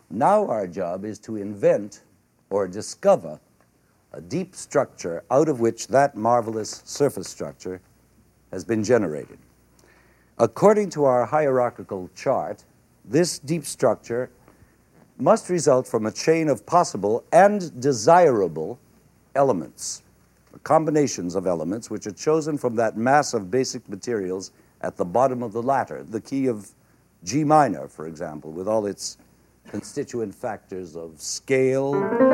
Now our job is to invent or discover a deep structure out of which that marvelous surface structure has been generated. According to our hierarchical chart, this deep structure must result from a chain of possible and desirable elements, combinations of elements which are chosen from that mass of basic materials at the bottom of the ladder, the key of G minor, for example, with all its constituent factors of scale,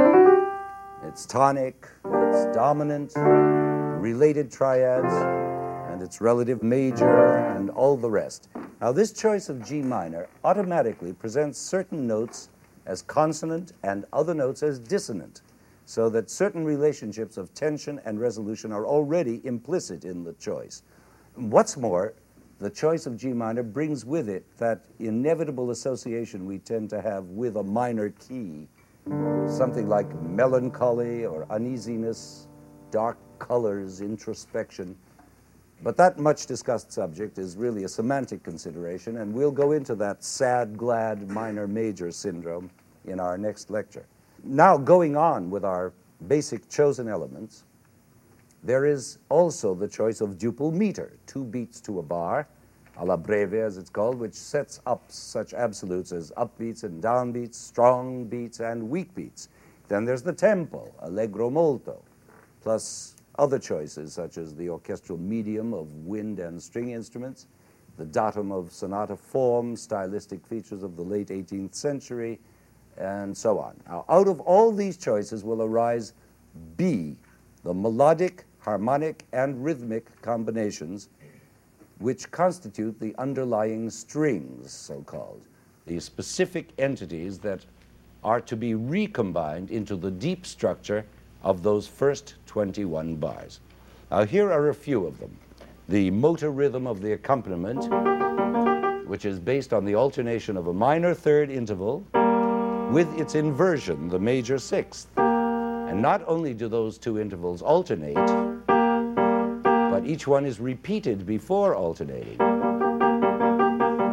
its tonic, its dominant, related triads, and its relative major, and all the rest. Now, this choice of G minor automatically presents certain notes as consonant and other notes as dissonant, so that certain relationships of tension and resolution are already implicit in the choice. What's more, the choice of G minor brings with it that inevitable association we tend to have with a minor key, something like melancholy or uneasiness, dark colors, introspection. But that much discussed subject is really a semantic consideration, and we'll go into that sad, glad, minor, major syndrome in our next lecture. Now, going on with our basic chosen elements, there is also the choice of duple meter, 2 beats to a bar, alla breve as it's called, which sets up such absolutes as upbeats and downbeats, strong beats and weak beats. Then there's the tempo, allegro molto, plus other choices such as the orchestral medium of wind and string instruments, the datum of sonata form, stylistic features of the late 18th century, and so on. Now, out of all these choices will arise B, the melodic, harmonic, and rhythmic combinations which constitute the underlying strings, so-called, the specific entities that are to be recombined into the deep structure of those first 21 bars. Now, here are a few of them. The motor rhythm of the accompaniment, which is based on the alternation of a minor third interval with its inversion, the major sixth. And not only do those two intervals alternate, but each one is repeated before alternating.